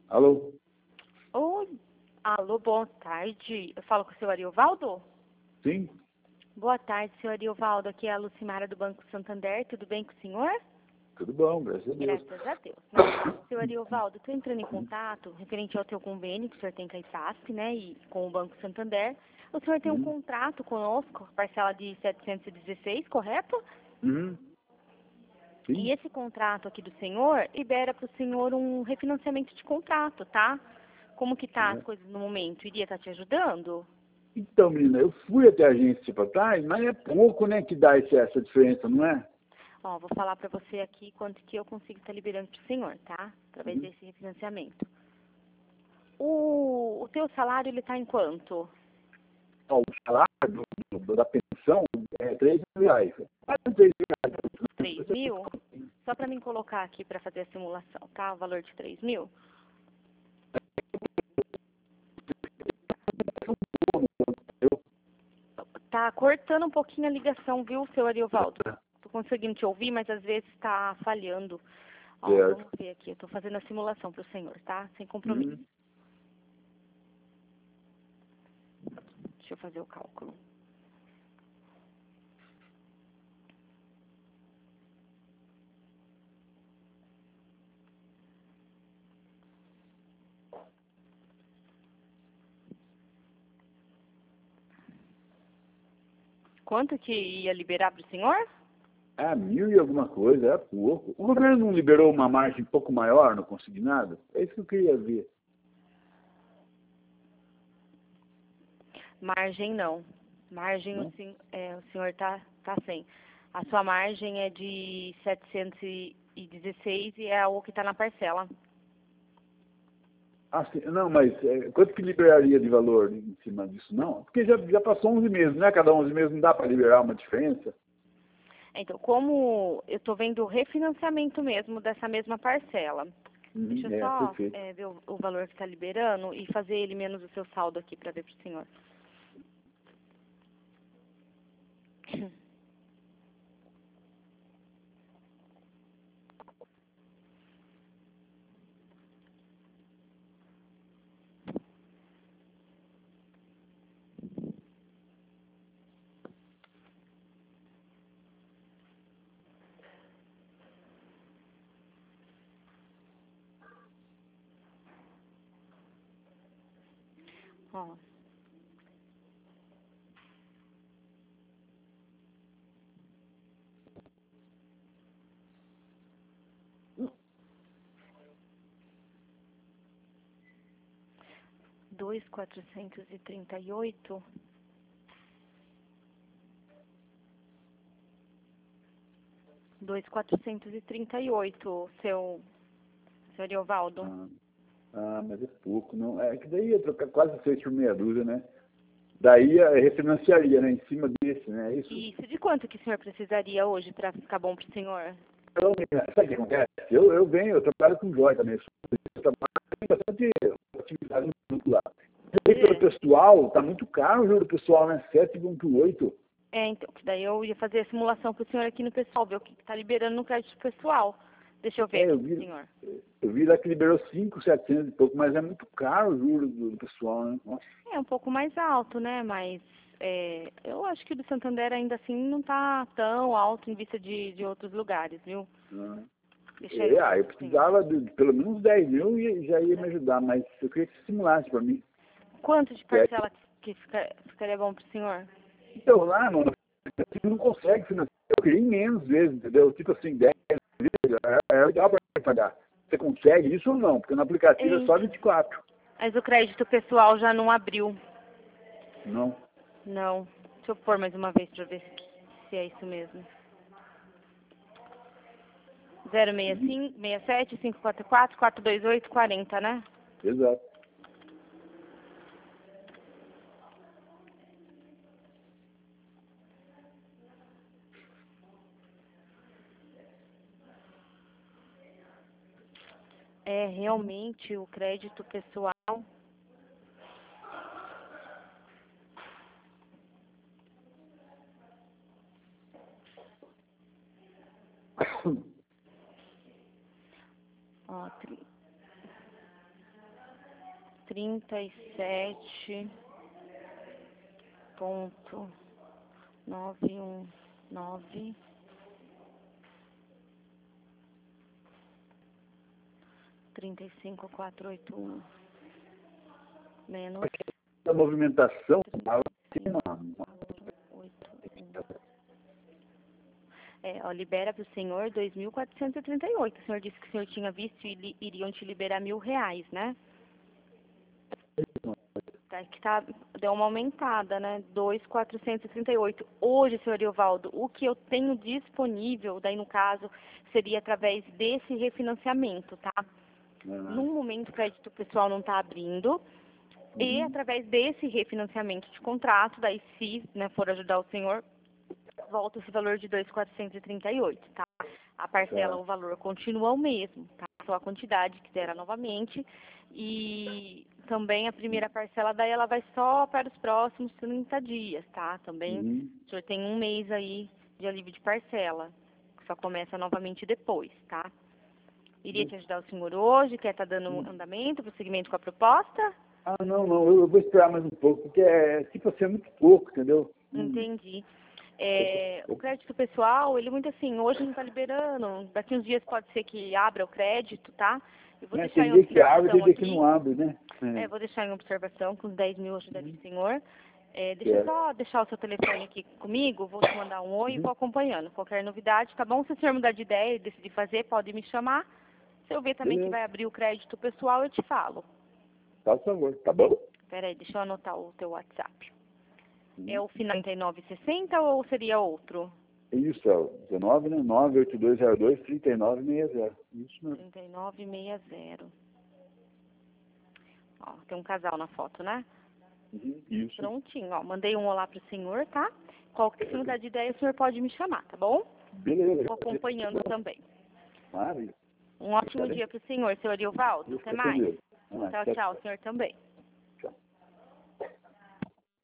Alô? Oi, alô, boa tarde. Eu falo com o senhor Ariovaldo? Sim? Boa tarde, senhor Ariovaldo. Aqui é a Lucimara do Banco Santander. Tudo bem com o senhor? Tudo bom, graças a Deus. Graças a Deus. Né? Senhor Ariovaldo, estou entrando em contato referente ao teu convênio que o senhor tem com a IPASP, né, e com o Banco Santander. O senhor tem um contrato conosco, parcela de 716, correto? Uhum. Sim. E esse contrato aqui do senhor libera para o senhor um refinanciamento de contrato, tá? Como que tá as coisas no momento? Iria estar te ajudando? Então, menina, eu fui até a agência para trás, mas é pouco, né, que dá essa diferença, não é? Ó, vou falar para você aqui quanto que eu consigo estar liberando para o senhor, tá? Através desse refinanciamento. O teu salário, ele tá em quanto? Ó, o salário da pensão é R$ 3.000. Quase R$ 3.000. 3 mil? Só para mim colocar aqui para fazer a simulação, tá? O valor de 3 mil? Tá cortando um pouquinho a ligação, viu, seu Ariovaldo? Tô conseguindo te ouvir, mas às vezes tá falhando. Ó, Certo. vamos ver aqui. Eu tô fazendo a simulação pro senhor, tá? Sem compromisso. Deixa eu fazer o cálculo. Quanto que ia liberar pro senhor? Ah, 1.000 e alguma coisa, é pouco. O governo não liberou uma margem um pouco maior no consignado? É isso que eu queria ver. Margem não. Margem Não? o senhor tá sem. A sua margem é de 716 e é o que tá na parcela. Ah, sim. Não, mas quanto que liberaria de valor em cima disso? Não, porque já passou 11 meses, né? Cada 11 meses não dá para liberar uma diferença. Então, como eu tô vendo o refinanciamento mesmo dessa mesma parcela. Deixa eu só Perfeito. ver o valor que está liberando e fazer ele menos o seu saldo aqui para ver pro senhor. Ó. Dois quatrocentos e trinta e oito. Seu Ariovaldo. Mas é pouco, não. É que daí ia trocar quase 6 por meia dúzia, né? Daí refinanciaria, né? Em cima desse, né? É isso. Isso, de quanto que o senhor precisaria hoje para ficar bom pro senhor? Então, sabe o que acontece? Eu trabalho com joia também. Eu trabalho com bastante atividade no grupo lá. O juro pessoal, tá muito caro o juro pessoal, né? 7,8. Então, que daí eu ia fazer a simulação pro senhor aqui no pessoal, ver o que tá liberando no crédito pessoal. Deixa eu ver aqui, senhor. Eu vi lá que liberou 5.700 e pouco, mas é muito caro o juro do pessoal, né? Nossa. É um pouco mais alto, né? Mas eu acho que o do Santander ainda assim não tá tão alto em vista de outros lugares, viu? Deixa eu ver, Eu precisava de pelo menos 10 mil e já ia me ajudar, mas eu queria que você simulasse para mim. Quanto de parcela que ficaria bom pro senhor? Então, lá, mano, você não consegue financiar. Eu queria em menos vezes, entendeu? Tipo assim, 10 vezes, é legal para pagar. Você consegue isso ou não? Porque no aplicativo é só 24. Mas o crédito pessoal já não abriu. Não. Não. Deixa eu pôr mais uma vez para ver se é isso mesmo. 065, 67, 544, 428, 40, né? Exato. Realmente o crédito pessoal. Ó, 37.919 35.481 menos A movimentação, ó, libera para o senhor 2.438. O senhor disse que o senhor tinha visto e iriam te liberar R$1.000, né? Tá, que deu uma aumentada, né? 2.438. Hoje, senhor Ariovaldo, o que eu tenho disponível, daí no caso, seria através desse refinanciamento, tá? No momento, o crédito pessoal não está abrindo. E através desse refinanciamento de contrato, daí se, né, for ajudar o senhor, volta esse valor de 2.438, tá? A parcela, o valor continua o mesmo, tá? Só a quantidade que dera novamente. E também a primeira parcela, daí ela vai só para os próximos 30 dias, tá? Também o senhor tem um mês aí de alívio de parcela, que só começa novamente depois, tá? Iria te ajudar o senhor hoje? Quer estar dando andamento, prosseguimento com a proposta? Ah, não, eu vou esperar mais um pouco, porque tipo assim, é muito pouco, entendeu? Entendi. O crédito pessoal, ele muito assim, hoje não está liberando, daqui uns dias pode ser que abra o crédito, tá? Eu vou deixar em Tem dia que abre, observação tem dia que aqui. não abre, né? Vou deixar em observação com os 10.000 ajudaria o senhor. Deixa eu só deixar o seu telefone aqui comigo, vou te mandar um oi e vou acompanhando. Qualquer novidade, tá bom? Se o senhor mudar de ideia e decidir fazer, pode me chamar. Se eu ver também que vai abrir o crédito pessoal, eu te falo. Por favor, tá bom? Peraí, deixa eu anotar o teu WhatsApp. É o final 3960 ou seria outro? Isso, é o 19, né? 98202-3960. Isso mesmo. 3960. Ó, tem um casal na foto, né? Isso. Prontinho, ó. Mandei um olá pro senhor, tá? Qualquer mudar de ideia, o senhor pode me chamar, tá bom? Beleza. Vou acompanhando também. Maravilha. Um ótimo dia pro senhor, senhor Ariovaldo. Até mais. Tchau, tchau, senhor também.